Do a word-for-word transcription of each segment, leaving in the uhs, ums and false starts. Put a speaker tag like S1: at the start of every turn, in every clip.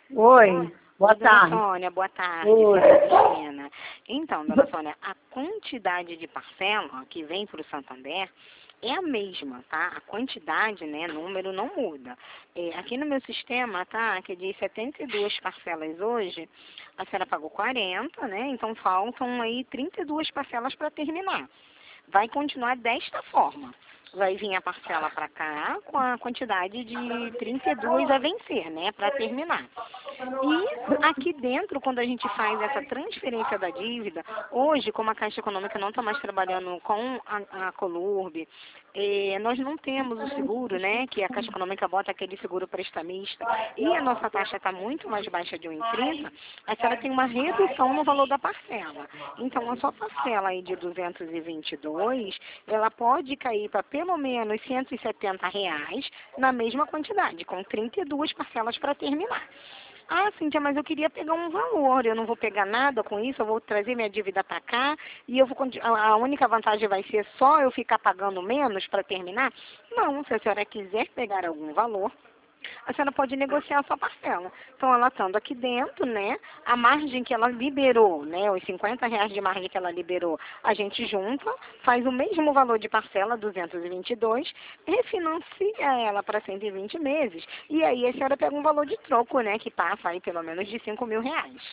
S1: Oi, boa
S2: Oi, dona
S1: tarde.
S2: Sônia, boa tarde,
S1: Oi.
S2: Cristina. Então, dona Sônia, a quantidade de parcela que vem para o Santander é a mesma, tá? A quantidade, né, número não muda. É, aqui no meu sistema, tá, que de setenta e duas parcelas hoje, a senhora pagou quarenta, né? Então faltam aí trinta e duas parcelas para terminar. Vai continuar desta forma. Vai vir a parcela para cá com a quantidade de trinta e duas a vencer, né, para terminar. E aqui dentro, quando a gente faz essa transferência da dívida, hoje, como a Caixa Econômica não está mais trabalhando com a, a Colurb, eh, nós não temos o seguro, né, que a Caixa Econômica bota aquele seguro prestamista, e a nossa taxa está muito mais baixa de um vírgula trinta, a senhora tem uma redução no valor da parcela. Então, a sua parcela aí de duzentos e vinte e dois, ela pode cair para pelo menos cento e setenta reais na mesma quantidade, com trinta e duas parcelas para terminar. Ah, Cíntia, mas eu queria pegar um valor, eu não vou pegar nada com isso, eu vou trazer minha dívida para cá e eu vou, a única vantagem vai ser só eu ficar pagando menos para terminar? Não, se a senhora quiser pegar algum valor, a senhora pode negociar a sua parcela. Então, ela estando aqui dentro, né, a margem que ela liberou, né, os cinquenta reais de margem que ela liberou, a gente junta, faz o mesmo valor de parcela, duzentos e vinte e dois, refinancia ela para cento e vinte meses, e aí a senhora pega um valor de troco, né, que passa aí pelo menos de cinco mil reais.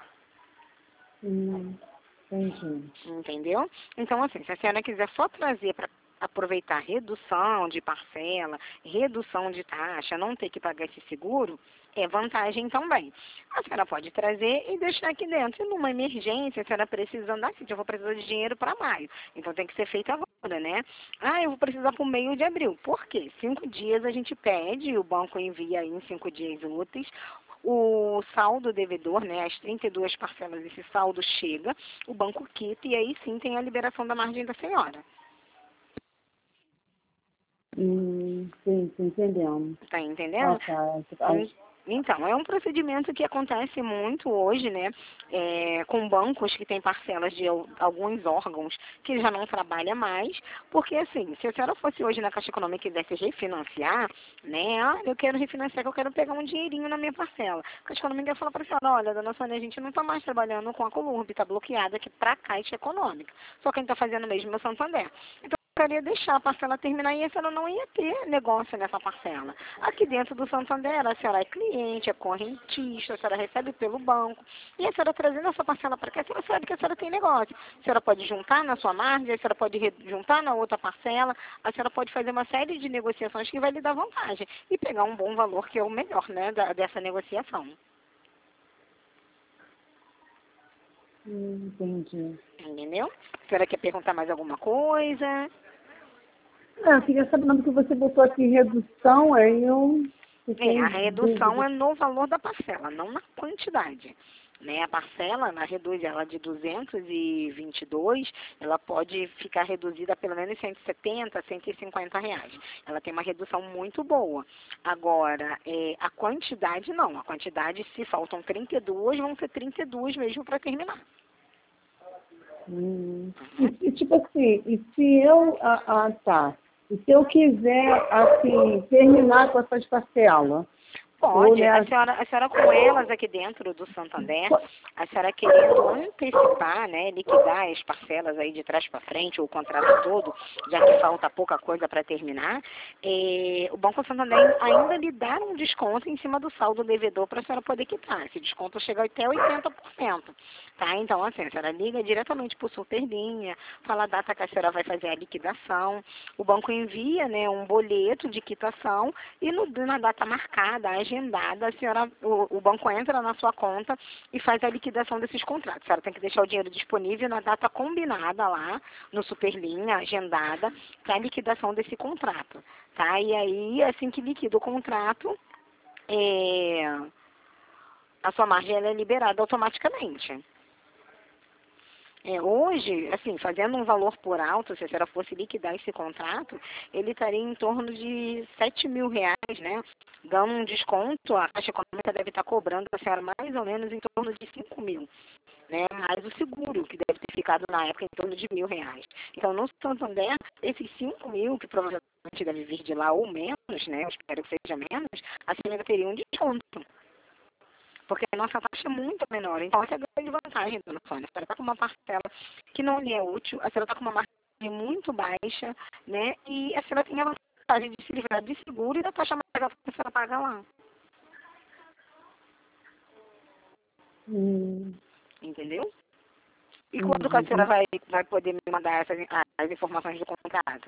S1: Hum, entendi.
S2: Entendeu? Então, assim, se a senhora quiser só trazer para aproveitar redução de parcela, redução de taxa, não ter que pagar esse seguro, é vantagem também. A senhora pode trazer e deixar aqui dentro. E numa emergência, a senhora precisa andar, assim, eu vou precisar de dinheiro para maio. Então tem que ser feito agora, né? Ah, eu vou precisar para o meio de abril. Por quê? Cinco dias a gente pede, o banco envia aí em cinco dias úteis, o saldo devedor, né, as trinta e duas parcelas, esse saldo chega, o banco quita e aí sim tem a liberação da margem da senhora.
S1: Hum, sim, tô entendendo.
S2: Tá entendendo?
S1: Ok. Ai,
S2: Então, é um procedimento que acontece muito hoje, né, é, com bancos que têm parcelas de al- alguns órgãos que já não trabalham mais, porque assim, se a senhora fosse hoje na Caixa Econômica e quisesse refinanciar, né, ah, eu quero refinanciar, que eu quero pegar um dinheirinho na minha parcela. A Caixa Econômica ia falar para a senhora, olha, dona Sônia, a gente não está mais trabalhando com a Colurb, está bloqueada aqui para a Caixa Econômica. Só quem está fazendo mesmo é o Santander. Então, eu queria deixar a parcela terminar e a senhora não ia ter negócio nessa parcela. Aqui dentro do Santander, a senhora é cliente, é correntista, a senhora recebe pelo banco. E a senhora trazendo essa parcela para cá, a senhora sabe que a senhora tem negócio. A senhora pode juntar na sua margem, a senhora pode re- juntar na outra parcela, a senhora pode fazer uma série de negociações que vai lhe dar vantagem. E pegar um bom valor, que é o melhor, né, da- dessa negociação.
S1: hum, entendi.
S2: Entendeu? A senhora quer perguntar mais alguma coisa?
S1: Não, eu queria saber, não, porque você botou aqui redução, aí eu
S2: É,
S1: fiquei
S2: a
S1: em
S2: redução
S1: dúvida.
S2: é no valor da parcela, não na quantidade. Né? A parcela, ela reduz ela de duzentos e vinte e dois, ela pode ficar reduzida a pelo menos cento e setenta, cento e cinquenta reais. Ela tem uma redução muito boa. Agora, é, a quantidade não. A quantidade, se faltam trinta e duas, vão ser trinta e duas mesmo para terminar.
S1: Hum. E, e, tipo assim, e se eu, ah, ah, tá, e se eu quiser, assim, terminar com essas parcelas, ou,
S2: Pode. A
S1: né,
S2: senhora, a senhora com elas aqui dentro do Santander, a senhora querendo antecipar, né, liquidar as parcelas aí de trás para frente, ou o contrato todo, já que falta pouca coisa para terminar, eh, o Banco Santander ainda lhe dá um desconto em cima do saldo devedor para a senhora poder quitar. Esse desconto chega até oitenta por cento. Tá? Então, assim, a senhora liga diretamente para o Superlinha, fala a data que a senhora vai fazer a liquidação, o banco envia, né, um boleto de quitação e no, na data marcada, agendada, a senhora, o, o banco entra na sua conta e faz a liquidação desses contratos. A senhora tem que deixar o dinheiro disponível na data combinada lá, no Superlinha, agendada, para a liquidação desse contrato. Tá? E aí, assim que liquida o contrato, é, a sua margem ela é liberada automaticamente. É, hoje, assim, fazendo um valor por alto, se a senhora fosse liquidar esse contrato, ele estaria em torno de sete mil reais, né? Dando um desconto, a Caixa Econômica deve estar cobrando a senhora mais ou menos em torno de cinco mil, né? Mais o seguro, que deve ter ficado na época em torno de mil reais. Então, no Santander, esses cinco mil, que provavelmente deve vir de lá ou menos, né? Eu espero que seja menos, a senhora teria um desconto. porque a nossa taxa é muito menor. Então, essa é a grande vantagem, dona Sônia. A senhora está com uma parcela que não lhe é útil, a senhora está com uma margem muito baixa, né? E a senhora tem a vantagem de se livrar de seguro e da taxa mais alta que a senhora paga lá.
S1: Hum.
S2: Entendeu? E
S1: Hum,
S2: quando que a senhora
S1: hum.
S2: vai, vai poder me mandar essas, as informações do contrato?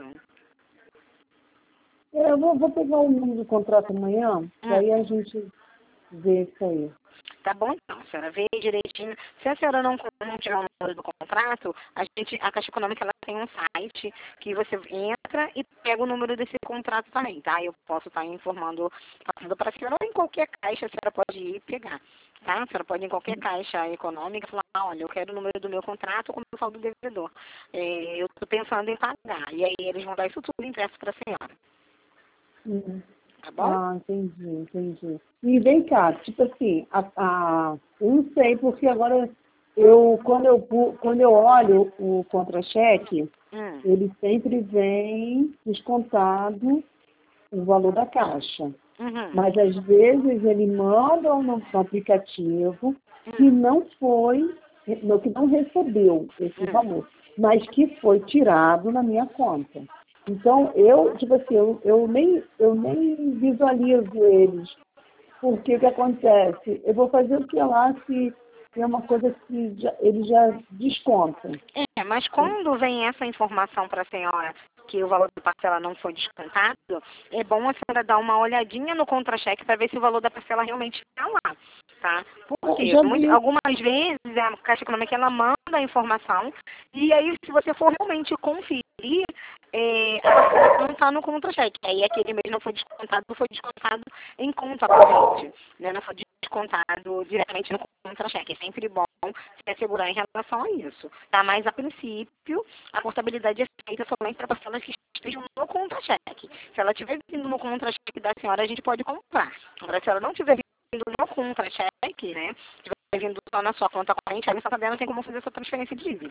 S1: É, Eu vou, vou pegar o número do contrato amanhã,
S2: Hum.
S1: daí a gente vê isso aí.
S2: Tá bom, então, a senhora vê direitinho. Se a senhora não, não tiver o número do contrato, a gente, a Caixa Econômica ela tem um site que você entra e pega o número desse contrato também, tá? Eu posso estar informando, passando para a senhora ou em qualquer caixa, a senhora pode ir pegar, tá? A senhora pode ir em qualquer caixa econômica e falar, ah, olha, eu quero o número do meu contrato como eu falo do devedor. É, eu estou pensando em pagar. E aí eles vão dar isso tudo impresso para a senhora.
S1: Hum.
S2: Tá bom?
S1: Ah, entendi, entendi. E vem cá, tipo assim, a, a, eu não sei, porque agora eu, quando eu, pu- quando eu olho o contra-cheque,
S2: Hum.
S1: ele sempre vem descontado o valor da caixa.
S2: Uhum.
S1: Mas às vezes ele manda no, no aplicativo que
S2: Hum.
S1: não foi, no- que não recebeu esse
S2: Hum.
S1: valor, mas que foi tirado na minha conta. Então, eu, tipo assim, eu, eu, nem, eu nem visualizo eles. Porque o que acontece? Eu vou fazer o que lá se é uma coisa que já, eles já descontam.
S2: É, mas quando vem essa informação para a senhora que o valor da parcela não foi descontado, é bom a senhora dar uma olhadinha no contra-cheque para ver se o valor da parcela realmente está lá, tá?
S1: Eu
S2: Porque
S1: já
S2: muito,
S1: vi.
S2: algumas vezes a Caixa Econômica ela manda a informação e aí se você for realmente conferir, é, a parcela não está no contra-cheque. Aí aquele mês não foi descontado, foi descontado em conta corrente, né? Não foi descontado diretamente no contra-cheque. É sempre bom se assegurar em relação a isso, tá? Mas, a princípio, a portabilidade é feita somente para parcelas que estejam no contra-cheque. Se ela estiver vindo no contra-cheque da senhora, a gente pode comprar. Agora, se ela não estiver vindo no contra-cheque, né, estiver vindo só na sua conta corrente, aí o Santander não tem como fazer essa transferência de dívida.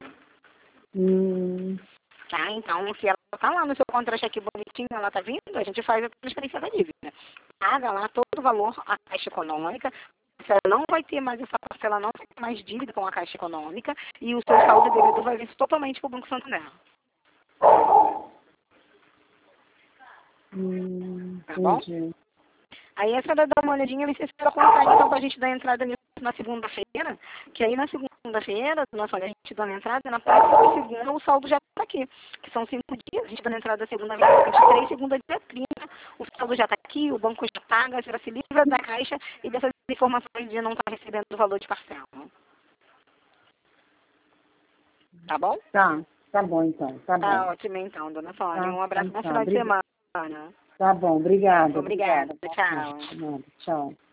S1: Hum,
S2: Tá? Então, se ela tá lá no seu contra-cheque bonitinho, ela tá vindo, a gente faz a transferência da dívida. Paga lá todo o valor à Caixa Econômica. Você não vai ter mais essa parcela, não vai ter mais dívida com a Caixa Econômica e o seu saldo devedor vai vir totalmente para o Banco Santander.
S1: hum,
S2: Tá bom?
S1: entendi.
S2: Aí a senhora dá uma olhadinha, vê se a senhora consegue, então, para a gente dar entrada nisso na segunda-feira, que aí na segunda-feira, nossa, olha, a gente dando entrada, na próxima segunda o saldo já está aqui, que são cinco dias, a gente dando entrada segunda-feira, vinte e três, segunda, dia trinta, o saldo já está aqui, o banco já paga, a senhora se livra da caixa e dessas informações de não estar recebendo o valor de parcela. Tá bom?
S1: Tá, tá bom então, tá
S2: Tá
S1: bom.
S2: ótimo então, dona Sônia.
S1: Tá,
S2: Um abraço,
S1: então
S2: bom
S1: tá.
S2: final de
S1: Obrig...
S2: semana.
S1: Tá bom, obrigada,
S2: Obrigada,
S1: obrigada. Boa
S2: tchau.
S1: noite. Nada, tchau.